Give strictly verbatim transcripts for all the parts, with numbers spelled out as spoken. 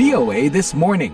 V O A This Morning.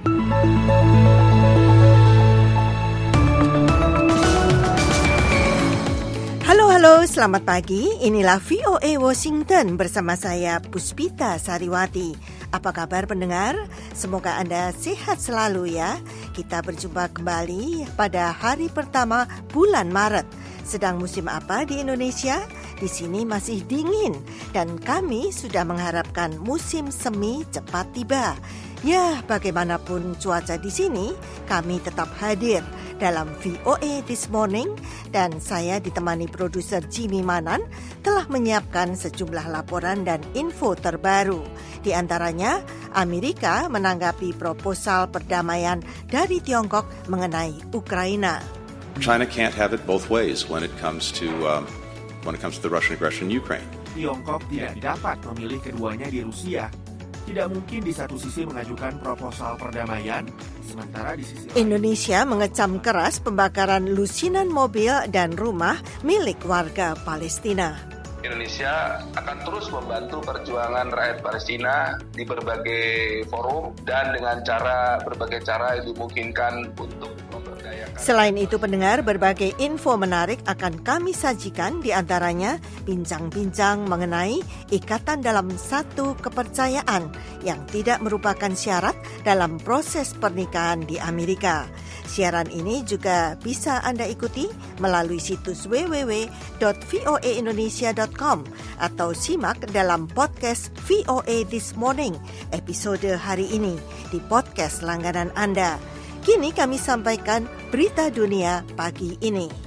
Halo, halo, selamat pagi. Inilah V O A Washington bersama saya Puspita Sariwati. Apa kabar pendengar? Semoga Anda sehat selalu ya. Kita berjumpa kembali pada hari pertama bulan Maret. Sedang musim apa di Indonesia? Di sini masih dingin dan kami sudah mengharapkan musim semi cepat tiba. Ya, bagaimanapun cuaca di sini, kami tetap hadir dalam V O A This Morning dan saya ditemani produser Jimmy Manan telah menyiapkan sejumlah laporan dan info terbaru. Di antaranya, Amerika menanggapi proposal perdamaian dari Tiongkok mengenai Ukraina. China can't have it both ways when it comes to um, when it comes to the Russian aggression in Ukraine. Tiongkok tidak dapat memilih keduanya di Rusia. Tidak mungkin di satu sisi mengajukan proposal perdamaian, sementara di sisi lain Indonesia mengecam keras pembakaran lusinan mobil dan rumah milik warga Palestina. Indonesia akan terus membantu perjuangan rakyat Palestina di berbagai forum dan dengan cara berbagai cara yang dimungkinkan untuk memberdayakan. Selain itu pendengar, berbagai info menarik akan kami sajikan, di antaranya bincang-bincang mengenai ikatan dalam satu kepercayaan yang tidak merupakan syarat dalam proses pernikahan di Amerika. Siaran ini juga bisa Anda ikuti melalui situs w w w dot v o a indonesia dot com atau simak dalam podcast V O A This Morning episode hari ini di podcast langganan Anda. Kini kami sampaikan berita dunia pagi ini.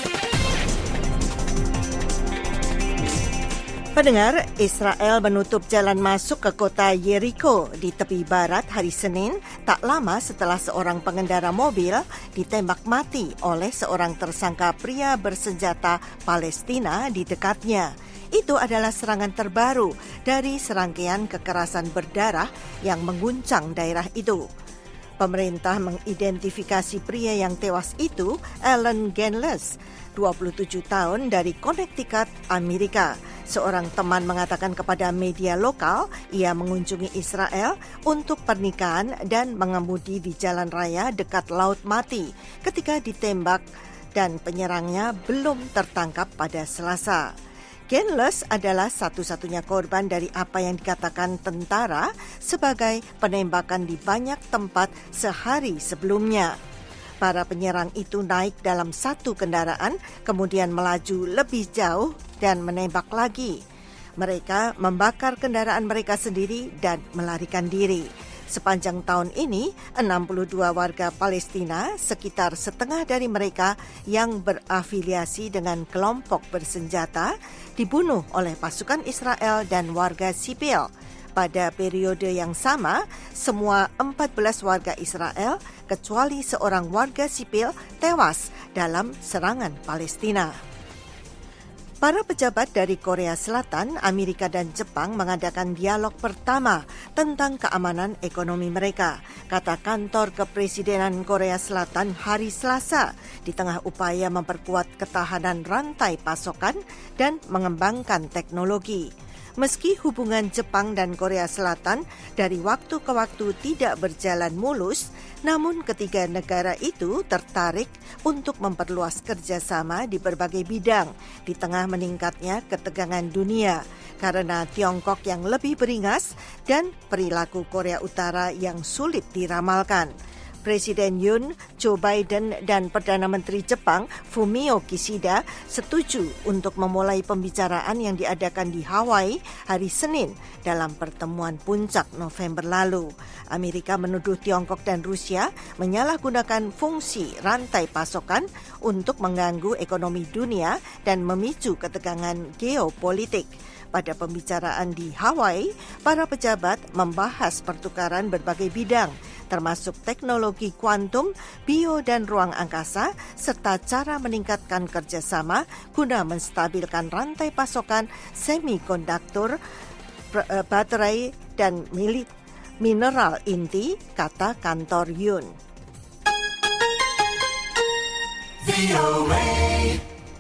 Pendengar, Israel menutup jalan masuk ke kota Jericho di tepi barat hari Senin, tak lama setelah seorang pengendara mobil ditembak mati oleh seorang tersangka pria bersenjata Palestina di dekatnya. Itu adalah serangan terbaru dari serangkaian kekerasan berdarah yang mengguncang daerah itu. Pemerintah mengidentifikasi pria yang tewas itu, Alan Genles, dua puluh tujuh tahun dari Connecticut, Amerika. Seorang teman mengatakan kepada media lokal, ia mengunjungi Israel untuk pernikahan dan mengemudi di jalan raya dekat Laut Mati ketika ditembak dan penyerangnya belum tertangkap pada Selasa. Genles adalah satu-satunya korban dari apa yang dikatakan tentara sebagai penembakan di banyak tempat sehari sebelumnya. Para penyerang itu naik dalam satu kendaraan, kemudian melaju lebih jauh dan menembak lagi. Mereka membakar kendaraan mereka sendiri dan melarikan diri. Sepanjang tahun ini, enam puluh dua warga Palestina, sekitar setengah dari mereka yang berafiliasi dengan kelompok bersenjata, dibunuh oleh pasukan Israel dan warga sipil. Pada periode yang sama, semua empat belas warga Israel, kecuali seorang warga sipil, tewas dalam serangan Palestina. Para pejabat dari Korea Selatan, Amerika dan Jepang mengadakan dialog pertama tentang keamanan ekonomi mereka, kata kantor kepresidenan Korea Selatan hari Selasa, di tengah upaya memperkuat ketahanan rantai pasokan dan mengembangkan teknologi. Meski hubungan Jepang dan Korea Selatan dari waktu ke waktu tidak berjalan mulus, namun ketiga negara itu tertarik untuk memperluas kerjasama di berbagai bidang di tengah meningkatnya ketegangan dunia karena Tiongkok yang lebih beringas dan perilaku Korea Utara yang sulit diramalkan. Presiden Yoon, Joe Biden, dan Perdana Menteri Jepang Fumio Kishida setuju untuk memulai pembicaraan yang diadakan di Hawaii hari Senin dalam pertemuan puncak November lalu. Amerika menuduh Tiongkok dan Rusia menyalahgunakan fungsi rantai pasokan untuk mengganggu ekonomi dunia dan memicu ketegangan geopolitik. Pada pembicaraan di Hawaii, para pejabat membahas pertukaran berbagai bidang, termasuk teknologi kuantum, bio dan ruang angkasa, serta cara meningkatkan kerjasama guna menstabilkan rantai pasokan semikonduktor, baterai, dan milik mineral inti, kata kantor Yoon.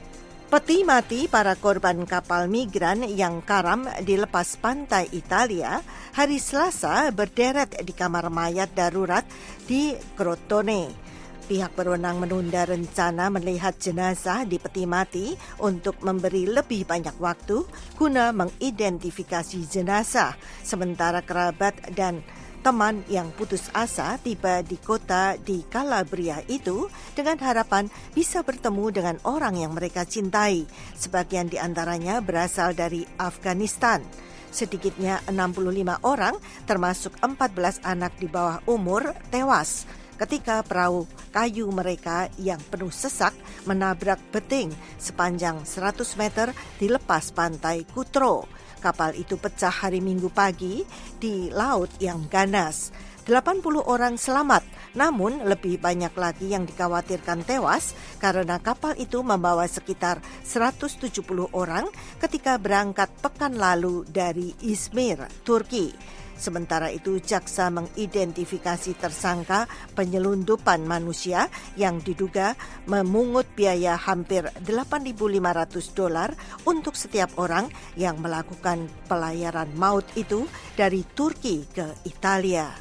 Peti mati para korban kapal migran yang karam di lepas pantai Italia hari Selasa berderet di kamar mayat darurat di Crotone. Pihak berwenang menunda rencana melihat jenazah di peti mati untuk memberi lebih banyak waktu guna mengidentifikasi jenazah, sementara kerabat dan teman yang putus asa tiba di kota di Calabria itu dengan harapan bisa bertemu dengan orang yang mereka cintai. Sebagian di antaranya berasal dari Afghanistan. Sedikitnya enam puluh lima orang, termasuk empat belas anak di bawah umur, tewas ketika perahu kayu mereka yang penuh sesak menabrak beting sepanjang seratus meter di lepas pantai Cutro. Kapal itu pecah hari Minggu pagi di laut yang ganas. delapan puluh orang selamat, namun lebih banyak lagi yang dikhawatirkan tewas karena kapal itu membawa sekitar seratus tujuh puluh orang ketika berangkat pekan lalu dari Izmir, Turki. Sementara itu, jaksa mengidentifikasi tersangka penyelundupan manusia yang diduga memungut biaya hampir delapan ribu lima ratus dolar untuk setiap orang yang melakukan pelayaran maut itu dari Turki ke Italia.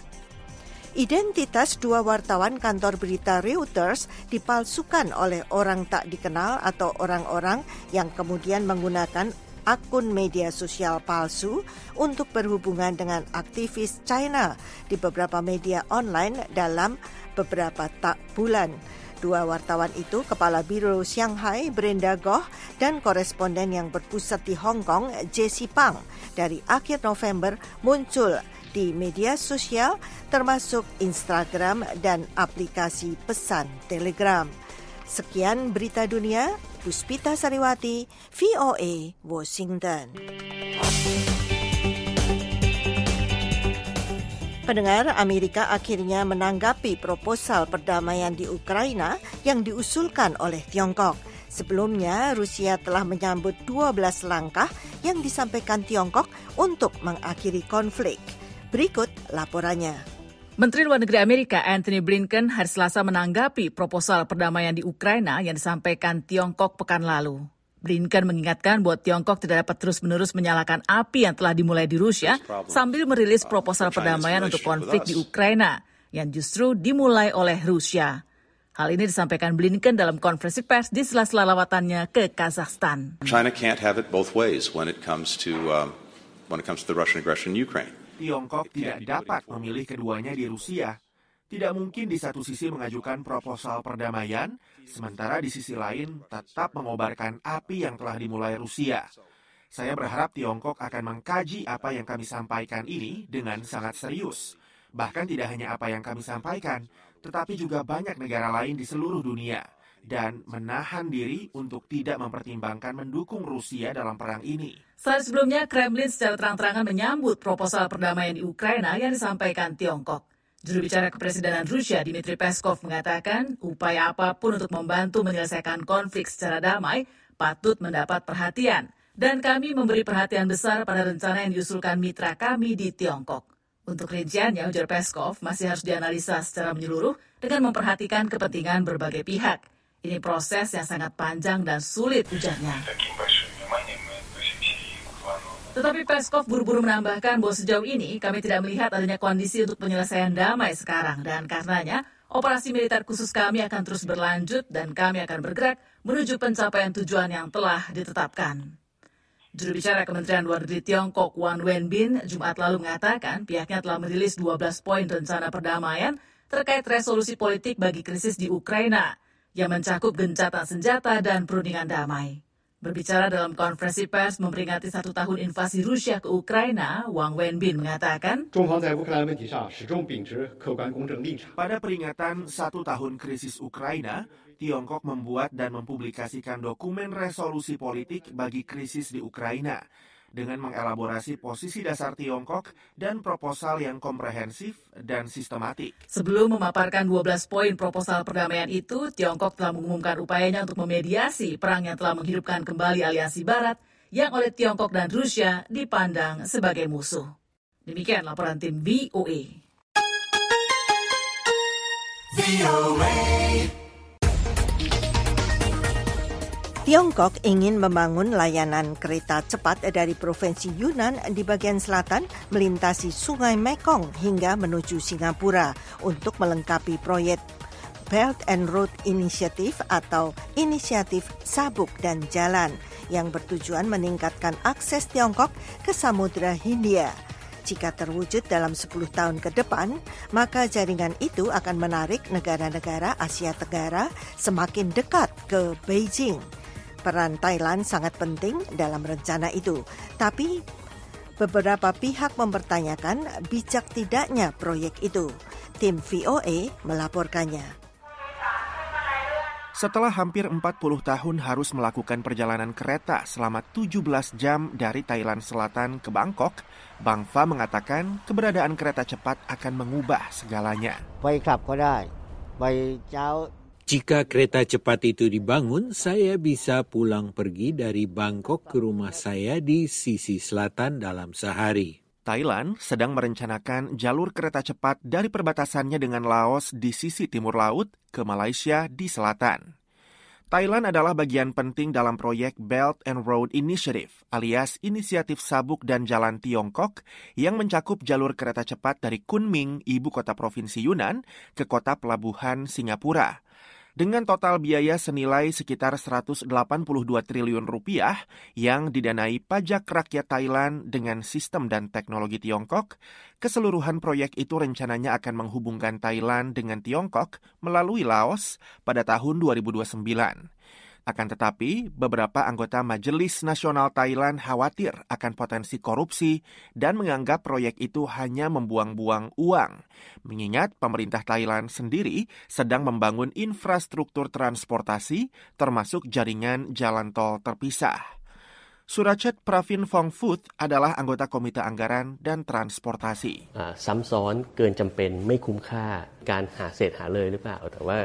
Identitas dua wartawan kantor berita Reuters dipalsukan oleh orang tak dikenal atau orang-orang yang kemudian menggunakan akun media sosial palsu untuk berhubungan dengan aktivis China di beberapa media online dalam beberapa tak bulan. Dua wartawan itu, Kepala Biro Shanghai Brenda Goh dan koresponden yang berpusat di Hong Kong Jessie Pang, dari akhir November muncul di media sosial termasuk Instagram dan aplikasi pesan Telegram. Sekian berita dunia, Puspita Sariwati, V O A, Washington. Pendengar, Amerika akhirnya menanggapi proposal perdamaian di Ukraina yang diusulkan oleh Tiongkok. Sebelumnya, Rusia telah menyambut dua belas langkah yang disampaikan Tiongkok untuk mengakhiri konflik. Berikut laporannya. Menteri Luar Negeri Amerika Antony Blinken hari Selasa menanggapi proposal perdamaian di Ukraina yang disampaikan Tiongkok pekan lalu. Blinken mengingatkan bahwa Tiongkok tidak dapat terus-menerus menyalakan api yang telah dimulai di Rusia sambil merilis proposal perdamaian untuk konflik di Ukraina yang justru dimulai oleh Rusia. Hal ini disampaikan Blinken dalam konferensi pers di sela-sela lawatannya ke Kazakhstan. China can't have it both ways when it comes to um, when it comes to the Russian aggression in Ukraine. Tiongkok tidak dapat memilih keduanya di Rusia. Tidak mungkin di satu sisi mengajukan proposal perdamaian, sementara di sisi lain tetap mengobarkan api yang telah dimulai Rusia. Saya berharap Tiongkok akan mengkaji apa yang kami sampaikan ini dengan sangat serius. Bahkan tidak hanya apa yang kami sampaikan, tetapi juga banyak negara lain di seluruh dunia. Dan menahan diri untuk tidak mempertimbangkan mendukung Rusia dalam perang ini. Saat sebelumnya, Kremlin secara terang-terangan menyambut proposal perdamaian di Ukraina yang disampaikan Tiongkok. Juru bicara Kepresidenan Rusia, Dmitry Peskov, mengatakan upaya apapun untuk membantu menyelesaikan konflik secara damai patut mendapat perhatian. Dan kami memberi perhatian besar pada rencana yang diusulkan mitra kami di Tiongkok. Untuk rinciannya, ujar Peskov, masih harus dianalisa secara menyeluruh dengan memperhatikan kepentingan berbagai pihak. Ini proses yang sangat panjang dan sulit, ujarnya. Tetapi Peskov buru-buru menambahkan bahwa sejauh ini kami tidak melihat adanya kondisi untuk penyelesaian damai sekarang. Dan karenanya, operasi militer khusus kami akan terus berlanjut dan kami akan bergerak menuju pencapaian tujuan yang telah ditetapkan. Juru bicara Kementerian Luar Negeri Tiongkok, Wang Wenbin, Jumat lalu mengatakan pihaknya telah merilis dua belas poin rencana perdamaian terkait resolusi politik bagi krisis di Ukraina yang mencakup gencatan senjata dan perundingan damai. Berbicara dalam konferensi pers memperingati satu tahun invasi Rusia ke Ukraina, Wang Wenbin mengatakan, pada peringatan satu tahun krisis Ukraina, Tiongkok membuat dan mempublikasikan dokumen resolusi politik bagi krisis di Ukraina dengan mengelaborasi posisi dasar Tiongkok dan proposal yang komprehensif dan sistematik. Sebelum memaparkan dua belas poin proposal perdamaian itu, Tiongkok telah mengumumkan upayanya untuk memediasi perang yang telah menghidupkan kembali aliansi Barat yang oleh Tiongkok dan Rusia dipandang sebagai musuh. Demikian laporan tim V O A. Tiongkok ingin membangun layanan kereta cepat dari provinsi Yunnan di bagian selatan melintasi Sungai Mekong hingga menuju Singapura untuk melengkapi proyek Belt and Road Initiative atau Inisiatif Sabuk dan Jalan yang bertujuan meningkatkan akses Tiongkok ke Samudra Hindia. Jika terwujud dalam sepuluh tahun ke depan, maka jaringan itu akan menarik negara-negara Asia Tenggara semakin dekat ke Beijing. Peran Thailand sangat penting dalam rencana itu, tapi beberapa pihak mempertanyakan bijak tidaknya proyek itu. Tim V O A melaporkannya. Setelah hampir empat puluh tahun harus melakukan perjalanan kereta selama tujuh belas jam dari Thailand Selatan ke Bangkok, Bang Fa mengatakan keberadaan kereta cepat akan mengubah segalanya. Jika kereta cepat itu dibangun, saya bisa pulang pergi dari Bangkok ke rumah saya di sisi selatan dalam sehari. Thailand sedang merencanakan jalur kereta cepat dari perbatasannya dengan Laos di sisi timur laut ke Malaysia di selatan. Thailand adalah bagian penting dalam proyek Belt and Road Initiative alias Inisiatif Sabuk dan Jalan Tiongkok yang mencakup jalur kereta cepat dari Kunming, ibu kota provinsi Yunnan, ke kota pelabuhan Singapura. Dengan total biaya senilai sekitar seratus delapan puluh dua triliun rupiah yang didanai pajak rakyat Thailand dengan sistem dan teknologi Tiongkok, keseluruhan proyek itu rencananya akan menghubungkan Thailand dengan Tiongkok melalui Laos pada tahun dua ribu dua puluh sembilan. Akan tetapi, beberapa anggota Majelis Nasional Thailand khawatir akan potensi korupsi dan menganggap proyek itu hanya membuang-buang uang. Mengingat pemerintah Thailand sendiri sedang membangun infrastruktur transportasi, termasuk jaringan jalan tol terpisah. Surachet Pravin Phongphut adalah anggota Komite Anggaran dan Transportasi. ซ้ำซ้อนเกินจำเป็นไม่คุ้มค่าการหาเศษหาเลยหรือเปล่าแต่ว่า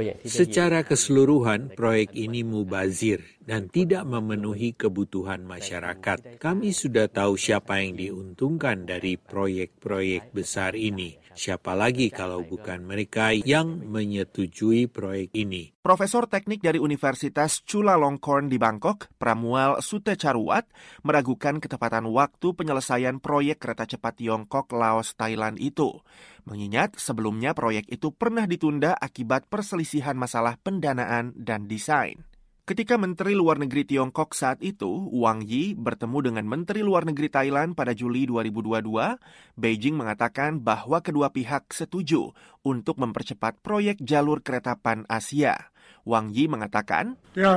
Secara keseluruhan, proyek ini mubazir dan tidak memenuhi kebutuhan masyarakat. Kami sudah tahu siapa yang diuntungkan dari proyek-proyek besar ini. Siapa lagi kalau bukan mereka yang menyetujui proyek ini. Profesor Teknik dari Universitas Chulalongkorn di Bangkok, Pramuel Sutecharuat, meragukan ketepatan waktu penyelesaian proyek kereta cepat Tiongkok, Laos, Thailand itu. Mengingat sebelumnya proyek itu pernah ditunda akibat perselisihan masalah pendanaan dan desain. Ketika Menteri Luar Negeri Tiongkok saat itu, Wang Yi, bertemu dengan Menteri Luar Negeri Thailand pada Juli dua ribu dua puluh dua, Beijing mengatakan bahwa kedua pihak setuju untuk mempercepat proyek jalur kereta Pan-Asia. Wang Yi mengatakan,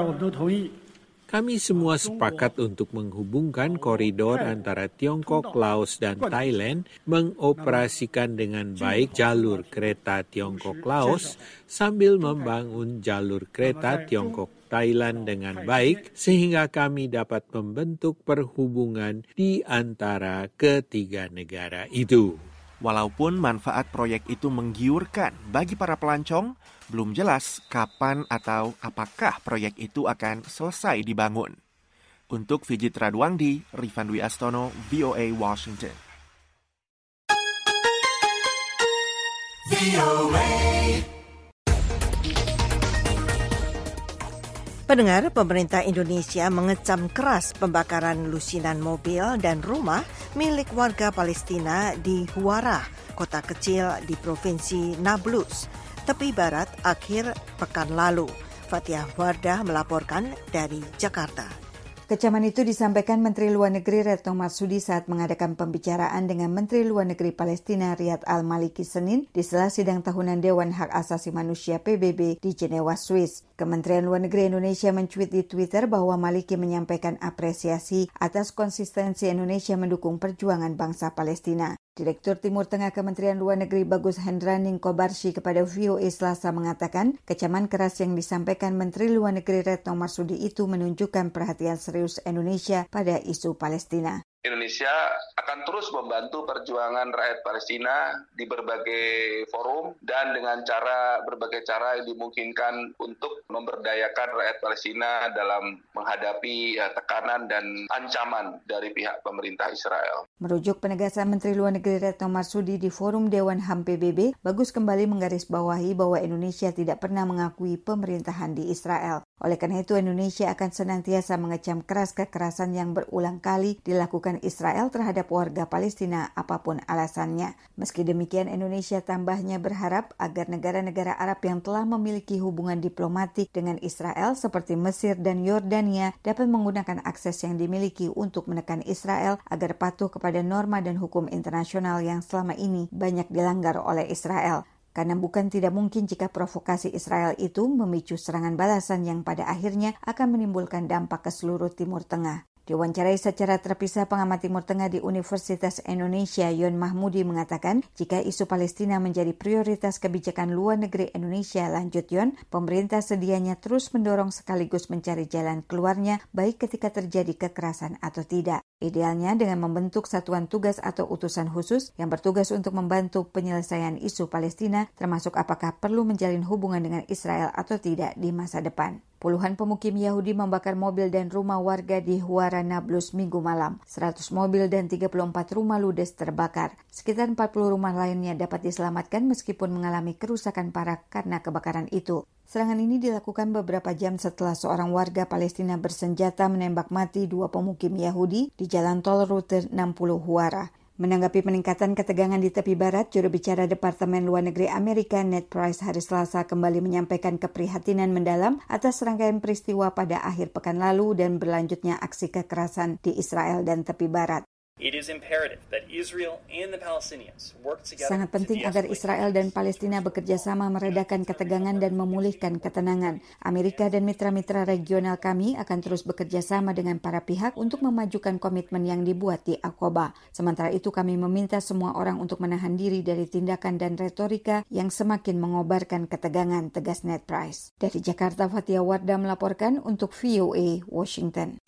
kami semua sepakat untuk menghubungkan koridor antara Tiongkok, Laos, dan Thailand, mengoperasikan dengan baik jalur kereta Tiongkok-Laos sambil membangun jalur kereta Tiongkok-Thailand dengan baik, sehingga kami dapat membentuk perhubungan di antara ketiga negara itu. Walaupun manfaat proyek itu menggiurkan bagi para pelancong, belum jelas kapan atau apakah proyek itu akan selesai dibangun. Untuk Vijit Radwangdi, Rifan Dwi Astono, V O A Washington. V O A. Pendengar, pemerintah Indonesia mengecam keras pembakaran lusinan mobil dan rumah milik warga Palestina di Huwarah, kota kecil di Provinsi Nablus, tepi barat akhir pekan lalu. Fathia Wardah melaporkan dari Jakarta. Kecaman itu disampaikan Menteri Luar Negeri Retno Marsudi saat mengadakan pembicaraan dengan Menteri Luar Negeri Palestina Riyad Al-Maliki Senin di sela sidang tahunan Dewan Hak Asasi Manusia P B B di Jenewa, Swiss. Kementerian Luar Negeri Indonesia mencuit di Twitter bahwa Maliki menyampaikan apresiasi atas konsistensi Indonesia mendukung perjuangan bangsa Palestina. Direktur Timur Tengah Kementerian Luar Negeri Bagus Hendraning Kobarshi kepada V O A Selasa mengatakan kecaman keras yang disampaikan Menteri Luar Negeri Retno Marsudi itu menunjukkan perhatian serius Indonesia pada isu Palestina. Indonesia akan terus membantu perjuangan rakyat Palestina di berbagai forum dan dengan cara berbagai cara yang dimungkinkan untuk memberdayakan rakyat Palestina dalam menghadapi ya, tekanan dan ancaman dari pihak pemerintah Israel. Merujuk penegasan Menteri Luar Negeri Retno Marsudi di Forum Dewan H A M P B B, Bagus kembali menggarisbawahi bahwa Indonesia tidak pernah mengakui pemerintahan di Israel. Oleh karena itu, Indonesia akan senantiasa mengecam keras kekerasan yang berulang kali dilakukan Israel terhadap warga Palestina apapun alasannya. Meski demikian, Indonesia tambahnya berharap agar negara-negara Arab yang telah memiliki hubungan diplomatik dengan Israel seperti Mesir dan Yordania dapat menggunakan akses yang dimiliki untuk menekan Israel agar patuh kepada norma dan hukum internasional yang selama ini banyak dilanggar oleh Israel. Karena bukan tidak mungkin jika provokasi Israel itu memicu serangan balasan yang pada akhirnya akan menimbulkan dampak ke seluruh Timur Tengah. Diwawancarai secara terpisah pengamat Timur Tengah di Universitas Indonesia, Yon Mahmudi mengatakan jika isu Palestina menjadi prioritas kebijakan luar negeri Indonesia, lanjut Yon, pemerintah sedianya terus mendorong sekaligus mencari jalan keluarnya baik ketika terjadi kekerasan atau tidak. Idealnya dengan membentuk satuan tugas atau utusan khusus yang bertugas untuk membantu penyelesaian isu Palestina, termasuk apakah perlu menjalin hubungan dengan Israel atau tidak di masa depan. Puluhan pemukim Yahudi membakar mobil dan rumah warga di Huara Nablus Minggu malam. seratus mobil dan tiga puluh empat rumah ludes terbakar. Sekitar empat puluh rumah lainnya dapat diselamatkan meskipun mengalami kerusakan parah karena kebakaran itu. Serangan ini dilakukan beberapa jam setelah seorang warga Palestina bersenjata menembak mati dua pemukim Yahudi di jalan tol rute enam puluh Huara. Menanggapi peningkatan ketegangan di tepi barat, juru bicara Departemen Luar Negeri Amerika Ned Price hari Selasa kembali menyampaikan keprihatinan mendalam atas rangkaian peristiwa pada akhir pekan lalu dan berlanjutnya aksi kekerasan di Israel dan tepi barat. Sangat penting agar Israel dan Palestina bekerja sama meredakan ketegangan dan memulihkan ketenangan. Amerika dan mitra-mitra regional kami akan terus bekerja sama dengan para pihak untuk memajukan komitmen yang dibuat di Aqaba. Sementara itu kami meminta semua orang untuk menahan diri dari tindakan dan retorika yang semakin mengobarkan ketegangan, tegas Ned Price. Dari Jakarta, Fatia Wardah melaporkan untuk V O A Washington.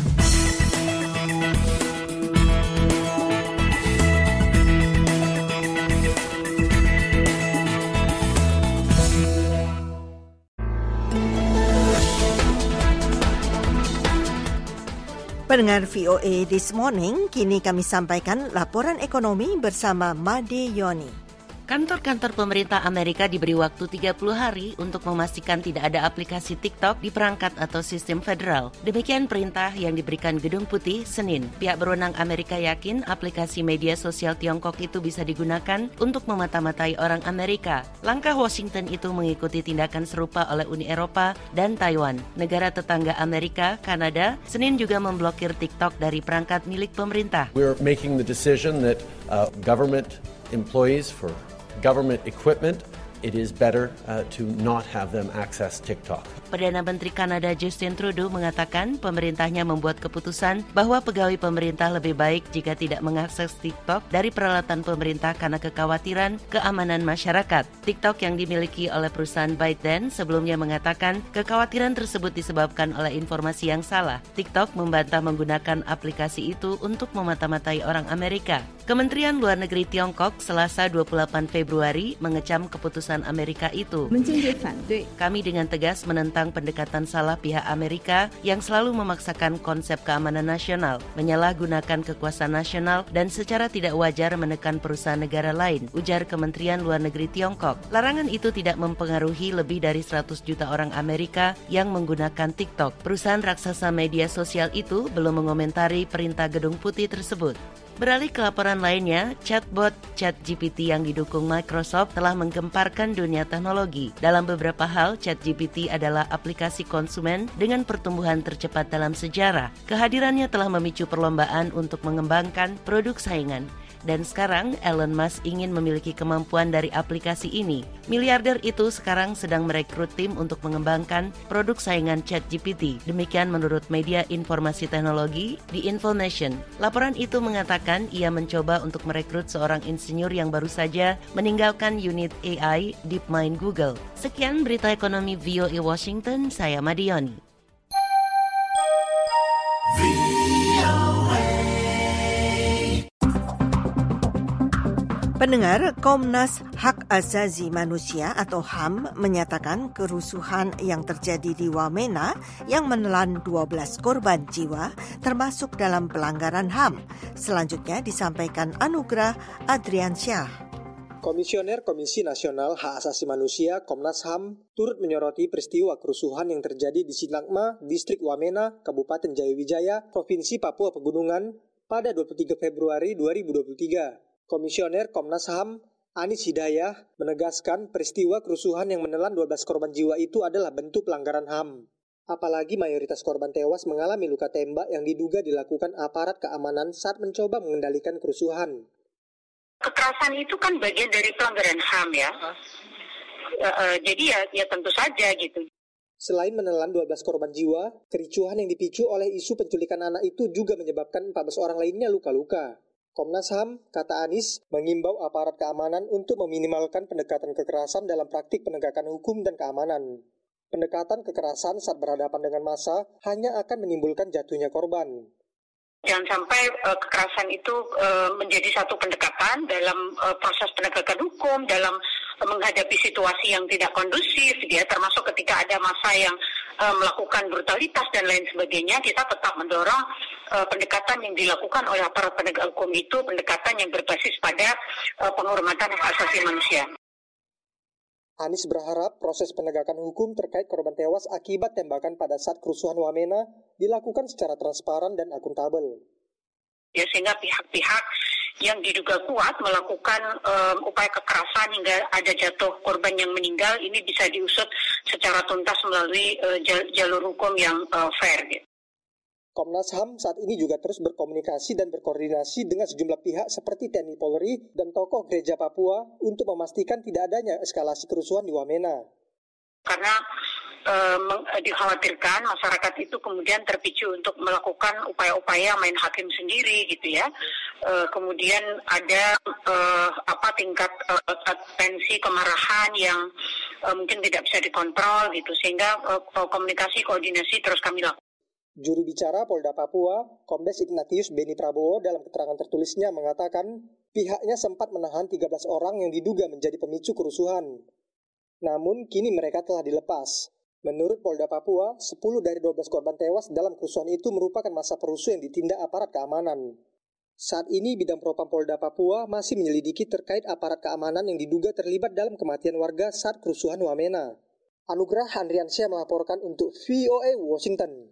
Pendengar V O A This Morning, kini kami sampaikan laporan ekonomi bersama Made Yoni. Kantor-kantor pemerintah Amerika diberi waktu tiga puluh hari untuk memastikan tidak ada aplikasi TikTok di perangkat atau sistem federal. Demikian perintah yang diberikan Gedung Putih Senin. Pihak berwenang Amerika yakin aplikasi media sosial Tiongkok itu bisa digunakan untuk memata-matai orang Amerika. Langkah Washington itu mengikuti tindakan serupa oleh Uni Eropa dan Taiwan. Negara tetangga Amerika, Kanada, Senin juga memblokir TikTok dari perangkat milik pemerintah. We're making the decision that uh, government employees for government equipment, it is better uh, to not have them access TikTok. Perdana Menteri Kanada Justin Trudeau mengatakan pemerintahnya membuat keputusan bahwa pegawai pemerintah lebih baik jika tidak mengakses TikTok dari peralatan pemerintah karena kekhawatiran keamanan masyarakat. TikTok yang dimiliki oleh perusahaan ByteDance sebelumnya mengatakan kekhawatiran tersebut disebabkan oleh informasi yang salah. TikTok membantah menggunakan aplikasi itu untuk memata-matai orang Amerika. Kementerian Luar Negeri Tiongkok Selasa dua puluh delapan Februari mengecam keputusan Amerika itu. Kami dengan tegas menentang pendekatan salah pihak Amerika yang selalu memaksakan konsep keamanan nasional, menyalahgunakan kekuasaan nasional dan secara tidak wajar menekan perusahaan negara lain, ujar Kementerian Luar Negeri Tiongkok. Larangan itu tidak mempengaruhi lebih dari seratus juta orang Amerika yang menggunakan TikTok. Perusahaan raksasa media sosial itu belum mengomentari perintah Gedung Putih tersebut. Beralih ke laporan lainnya, chatbot ChatGPT yang didukung Microsoft telah menggemparkan dunia teknologi. Dalam beberapa hal, ChatGPT adalah aplikasi konsumen dengan pertumbuhan tercepat dalam sejarah. Kehadirannya telah memicu perlombaan untuk mengembangkan produk saingan. Dan sekarang Elon Musk ingin memiliki kemampuan dari aplikasi ini. Miliarder itu sekarang sedang merekrut tim untuk mengembangkan produk saingan ChatGPT. Demikian menurut media informasi teknologi The Information. Laporan itu mengatakan ia mencoba untuk merekrut seorang insinyur yang baru saja meninggalkan unit A I DeepMind Google. Sekian berita ekonomi V O A Washington, saya Madioni. Pendengar, Komnas Hak Asasi Manusia atau H A M menyatakan kerusuhan yang terjadi di Wamena yang menelan dua belas korban jiwa termasuk dalam pelanggaran H A M. Selanjutnya disampaikan Anugrah Adriansyah. Komisioner Komisi Nasional Hak Asasi Manusia Komnas H A M turut menyoroti peristiwa kerusuhan yang terjadi di Sinagma, Distrik Wamena, Kabupaten Jayawijaya, Provinsi Papua Pegunungan pada dua puluh tiga Februari dua ribu dua puluh tiga. Komisioner Komnas H A M Anis Hidayah menegaskan peristiwa kerusuhan yang menelan dua belas korban jiwa itu adalah bentuk pelanggaran H A M. Apalagi mayoritas korban tewas mengalami luka tembak yang diduga dilakukan aparat keamanan saat mencoba mengendalikan kerusuhan. Kekerasan itu kan bagian dari pelanggaran H A M ya. Uh, uh, jadi ya, ya tentu saja gitu. Selain menelan dua belas korban jiwa, kericuhan yang dipicu oleh isu penculikan anak itu juga menyebabkan empat belas orang lainnya luka-luka. Komnas H A M, kata Anis, mengimbau aparat keamanan untuk meminimalkan pendekatan kekerasan dalam praktik penegakan hukum dan keamanan. Pendekatan kekerasan saat berhadapan dengan massa hanya akan menimbulkan jatuhnya korban. Jangan sampai uh, kekerasan itu uh, menjadi satu pendekatan dalam uh, proses penegakan hukum, dalam uh, menghadapi situasi yang tidak kondusif, ya, termasuk ketika ada massa yang uh, melakukan brutalitas dan lain sebagainya. Kita tetap mendorong uh, pendekatan yang dilakukan oleh aparat penegak hukum itu, pendekatan yang berbasis pada uh, penghormatan hak asasi manusia. Anis berharap proses penegakan hukum terkait korban tewas akibat tembakan pada saat kerusuhan Wamena dilakukan secara transparan dan akuntabel. Ya, sehingga pihak-pihak yang diduga kuat melakukan um, upaya kekerasan hingga ada jatuh korban yang meninggal ini bisa diusut secara tuntas melalui uh, jalur hukum yang uh, fair. Gitu. Komnas H A M saat ini juga terus berkomunikasi dan berkoordinasi dengan sejumlah pihak seperti T N I Polri dan tokoh gereja Papua untuk memastikan tidak adanya eskalasi kerusuhan di Wamena. Karena eh, dikhawatirkan masyarakat itu kemudian terpicu untuk melakukan upaya-upaya main hakim sendiri gitu ya. Eh, kemudian ada eh, apa tingkat eh, tensi kemarahan yang eh, mungkin tidak bisa dikontrol gitu, sehingga eh, komunikasi koordinasi terus kami lakukan. Juru bicara Polda Papua, Kombes Ignatius Beni Prabowo dalam keterangan tertulisnya mengatakan pihaknya sempat menahan tiga belas orang yang diduga menjadi pemicu kerusuhan. Namun kini mereka telah dilepas. Menurut Polda Papua, sepuluh dari dua belas korban tewas dalam kerusuhan itu merupakan massa perusuh yang ditindak aparat keamanan. Saat ini bidang propam Polda Papua masih menyelidiki terkait aparat keamanan yang diduga terlibat dalam kematian warga saat kerusuhan Wamena. Anugrah Handriansyah melaporkan untuk V O A Washington.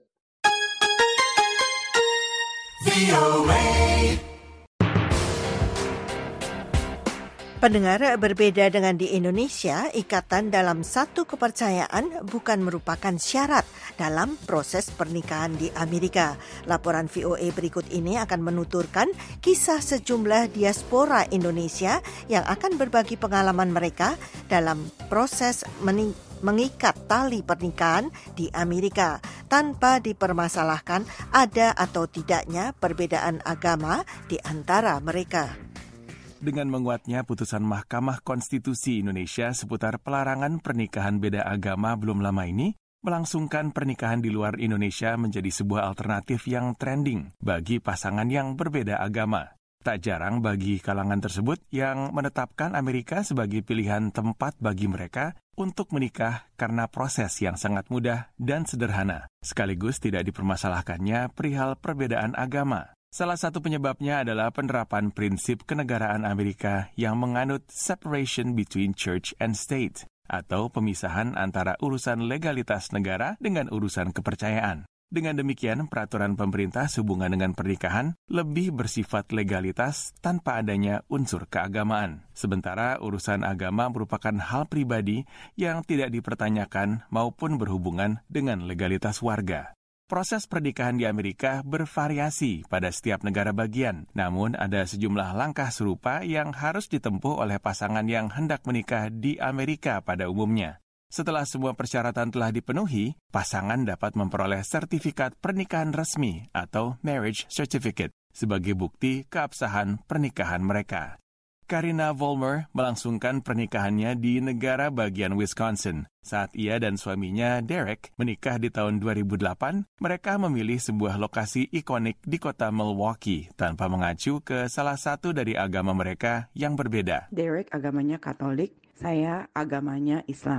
Pendengar, berbeda dengan di Indonesia, ikatan dalam satu kepercayaan bukan merupakan syarat dalam proses pernikahan di Amerika. Laporan V O A berikut ini akan menuturkan kisah sejumlah diaspora Indonesia yang akan berbagi pengalaman mereka dalam proses menikah. mengikat tali pernikahan di Amerika tanpa dipermasalahkan ada atau tidaknya perbedaan agama di antara mereka. Dengan menguatnya putusan Mahkamah Konstitusi Indonesia seputar pelarangan pernikahan beda agama belum lama ini, melangsungkan pernikahan di luar Indonesia menjadi sebuah alternatif yang trending bagi pasangan yang berbeda agama. Tak jarang bagi kalangan tersebut yang menetapkan Amerika sebagai pilihan tempat bagi mereka untuk menikah karena proses yang sangat mudah dan sederhana, sekaligus tidak dipermasalahkannya perihal perbedaan agama. Salah satu penyebabnya adalah penerapan prinsip kenegaraan Amerika yang menganut separation between church and state, atau pemisahan antara urusan legalitas negara dengan urusan kepercayaan. Dengan demikian, peraturan pemerintah sehubungan dengan pernikahan lebih bersifat legalitas tanpa adanya unsur keagamaan. Sementara urusan agama merupakan hal pribadi yang tidak dipertanyakan maupun berhubungan dengan legalitas warga. Proses pernikahan di Amerika bervariasi pada setiap negara bagian, namun ada sejumlah langkah serupa yang harus ditempuh oleh pasangan yang hendak menikah di Amerika pada umumnya. Setelah semua persyaratan telah dipenuhi, pasangan dapat memperoleh sertifikat pernikahan resmi atau marriage certificate sebagai bukti keabsahan pernikahan mereka. Karina Vollmer melangsungkan pernikahannya di negara bagian Wisconsin. Saat ia dan suaminya Derek menikah di tahun dua ribu delapan, mereka memilih sebuah lokasi ikonik di kota Milwaukee tanpa mengacu ke salah satu dari agama mereka yang berbeda. Derek agamanya Katolik, saya agamanya Islam.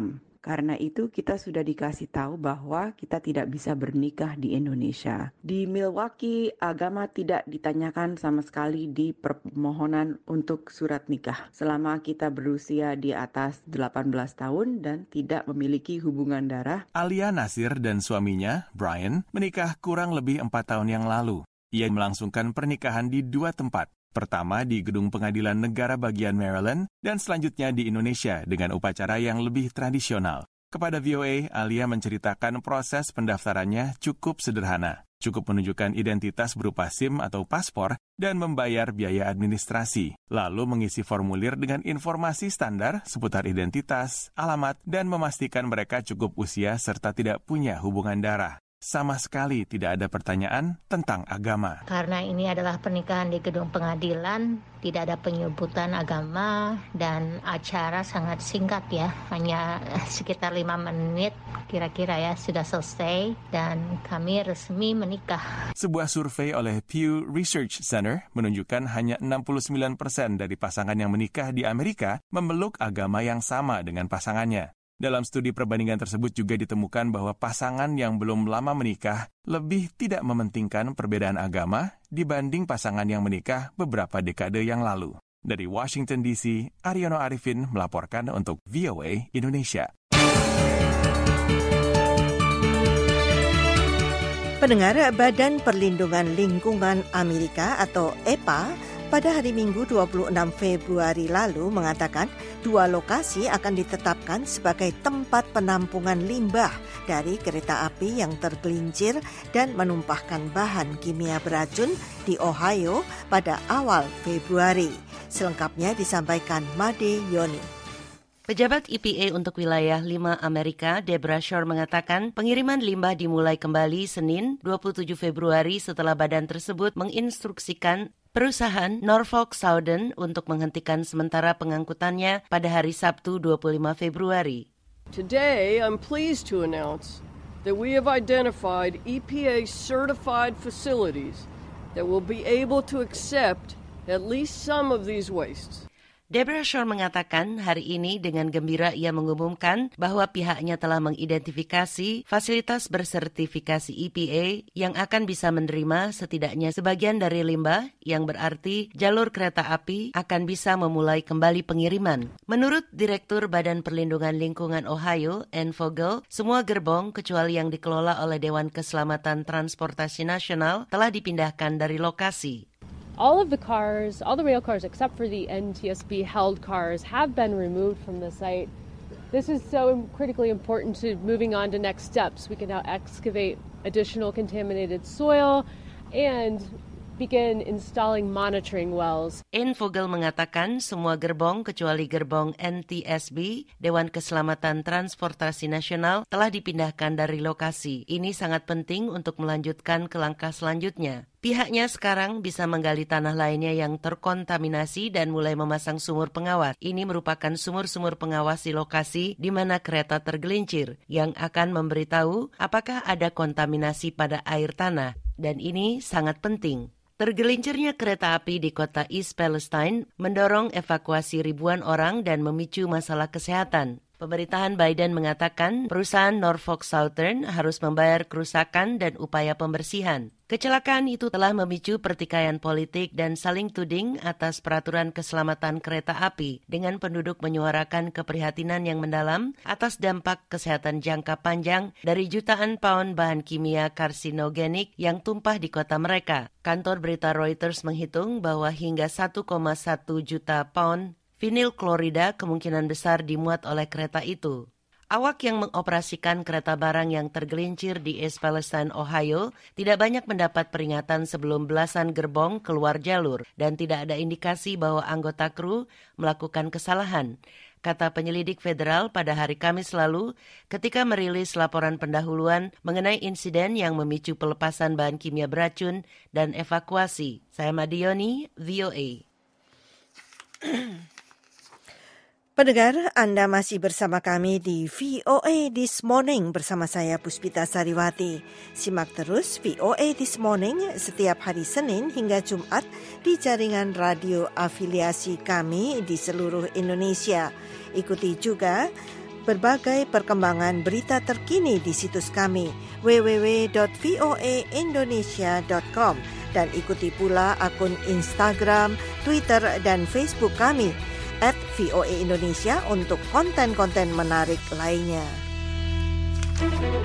Karena itu kita sudah dikasih tahu bahwa kita tidak bisa bernikah di Indonesia. Di Milwaukee, agama tidak ditanyakan sama sekali di permohonan untuk surat nikah. Selama kita berusia di atas delapan belas tahun dan tidak memiliki hubungan darah. Alia Nasir dan suaminya, Brian, menikah kurang lebih empat tahun yang lalu. Ia melangsungkan pernikahan di dua tempat. Pertama di Gedung Pengadilan Negara bagian Maryland dan selanjutnya di Indonesia dengan upacara yang lebih tradisional. Kepada V O A, Alia menceritakan proses pendaftarannya cukup sederhana. Cukup menunjukkan identitas berupa SIM atau paspor dan membayar biaya administrasi. Lalu mengisi formulir dengan informasi standar seputar identitas, alamat, dan memastikan mereka cukup usia serta tidak punya hubungan darah. Sama sekali tidak ada pertanyaan tentang agama. Karena ini adalah pernikahan di gedung pengadilan, tidak ada penyebutan agama dan acara sangat singkat ya, hanya sekitar lima menit kira-kira ya sudah selesai dan kami resmi menikah. Sebuah survei oleh Pew Research Center menunjukkan hanya enam puluh sembilan persen dari pasangan yang menikah di Amerika memeluk agama yang sama dengan pasangannya. Dalam studi perbandingan tersebut juga ditemukan bahwa pasangan yang belum lama menikah lebih tidak mementingkan perbedaan agama dibanding pasangan yang menikah beberapa dekade yang lalu. Dari Washington D C, Aryono Arifin melaporkan untuk V O A Indonesia. Pendengar, Badan Perlindungan Lingkungan Amerika atau E P A pada hari Minggu dua puluh enam Februari lalu mengatakan dua lokasi akan ditetapkan sebagai tempat penampungan limbah dari kereta api yang tergelincir dan menumpahkan bahan kimia beracun di Ohio pada awal Februari. Selengkapnya disampaikan Made Yoni. Pejabat E P A untuk wilayah lima Amerika, Deborah Shore mengatakan pengiriman limbah dimulai kembali Senin dua puluh tujuh Februari setelah badan tersebut menginstruksikan perusahaan Norfolk Southern untuk menghentikan sementara pengangkutannya pada hari Sabtu dua puluh lima Februari. Today, I'm pleased to announce that we have identified E P A-certified facilities that will be able to accept at least some of these wastes. Deborah Shore mengatakan hari ini dengan gembira ia mengumumkan bahwa pihaknya telah mengidentifikasi fasilitas bersertifikasi E P A yang akan bisa menerima setidaknya sebagian dari limbah yang berarti jalur kereta api akan bisa memulai kembali pengiriman. Menurut Direktur Badan Perlindungan Lingkungan Ohio, Ann Vogel, semua gerbong kecuali yang dikelola oleh Dewan Keselamatan Transportasi Nasional telah dipindahkan dari lokasi. All of the cars, all the rail cars except for the N T S B-held cars have been removed from the site. This is so critically important to moving on to next steps. We can now excavate additional contaminated soil and begin installing monitoring wells. Ann Vogel mengatakan semua gerbong kecuali gerbong N T S B, Dewan Keselamatan Transportasi Nasional, telah dipindahkan dari lokasi. Ini sangat penting untuk melanjutkan ke langkah selanjutnya. Pihaknya sekarang bisa menggali tanah lainnya yang terkontaminasi dan mulai memasang sumur pengawas. Ini merupakan sumur-sumur pengawas di lokasi di mana kereta tergelincir yang akan memberitahu apakah ada kontaminasi pada air tanah. Dan ini sangat penting. Tergelincirnya kereta api di kota East Palestine mendorong evakuasi ribuan orang dan memicu masalah kesehatan. Pemerintahan Biden mengatakan perusahaan Norfolk Southern harus membayar kerusakan dan upaya pembersihan. Kecelakaan itu telah memicu pertikaian politik dan saling tuding atas peraturan keselamatan kereta api dengan penduduk menyuarakan keprihatinan yang mendalam atas dampak kesehatan jangka panjang dari jutaan pound bahan kimia karsinogenik yang tumpah di kota mereka. Kantor berita Reuters menghitung bahwa hingga satu koma satu juta pound vinil klorida kemungkinan besar dimuat oleh kereta itu. Awak yang mengoperasikan kereta barang yang tergelincir di East Palestine, Ohio, tidak banyak mendapat peringatan sebelum belasan gerbong keluar jalur dan tidak ada indikasi bahwa anggota kru melakukan kesalahan, kata penyelidik federal pada hari Kamis lalu ketika merilis laporan pendahuluan mengenai insiden yang memicu pelepasan bahan kimia beracun dan evakuasi. Saya Madioni, V O A. Pendengar, Anda masih bersama kami di V O A This Morning bersama saya Puspita Sariwati. Simak terus V O A This Morning setiap hari Senin hingga Jumat di jaringan radio afiliasi kami di seluruh Indonesia. Ikuti juga berbagai perkembangan berita terkini di situs kami w w w dot voa indonesia dot com dan ikuti pula akun Instagram, Twitter, dan Facebook kami at V O A Indonesia untuk konten-konten menarik lainnya.